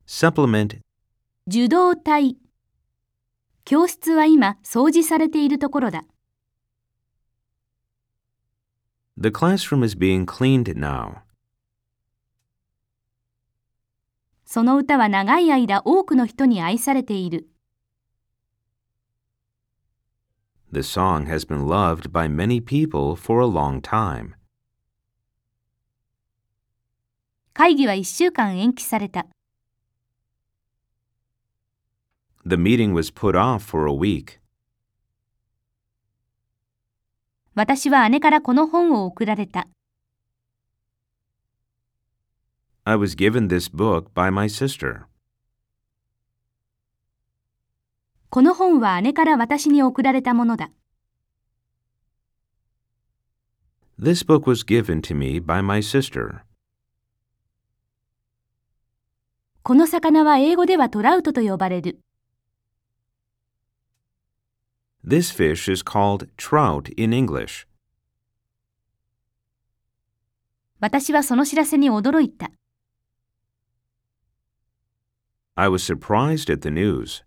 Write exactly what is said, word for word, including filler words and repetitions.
Supplement. 受動体。教室は今掃除されているところだ。 The classroom is being cleaned now. その歌は長い間多くの人に愛されている。 The song has been loved by many people for a long time. 会議はいっしゅうかん延期された。 The meeting was put off for a week. 私は姉からこの本を送られた。 I was given this book by my sister. この本は姉から私に送られたものだ。 This book was given to me by my sister. この魚は英語ではトラウトと呼ばれる。 This fish is called trout in English. 私はその知らせに驚いた。 I was surprised at the news.